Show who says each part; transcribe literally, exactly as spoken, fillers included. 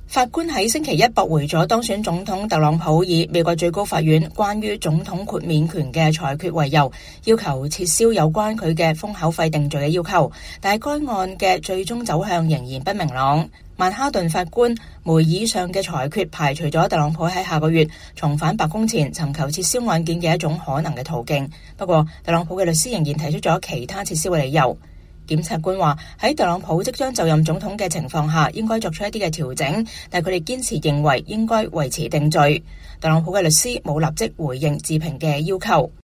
Speaker 1: 法官喺星期一駁回咗當選總統特朗普以美國最高法院關於總統豁免權嘅裁決為由，要求撤銷有關佢嘅封口費定罪嘅要求，但係該案嘅最終走向仍然不明朗。曼哈頓法官梅爾上嘅裁決排除咗特朗普喺下個月重返白宮前尋求撤銷案件嘅一種可能嘅途徑，不過特朗普嘅律師仍然提出咗其他撤銷嘅理由。檢察官話喺特朗普即將就任總統嘅情況下，應該作出一啲嘅調整，但佢哋堅持認為應該維持定罪。特朗普嘅律師冇立即回應置評嘅要求。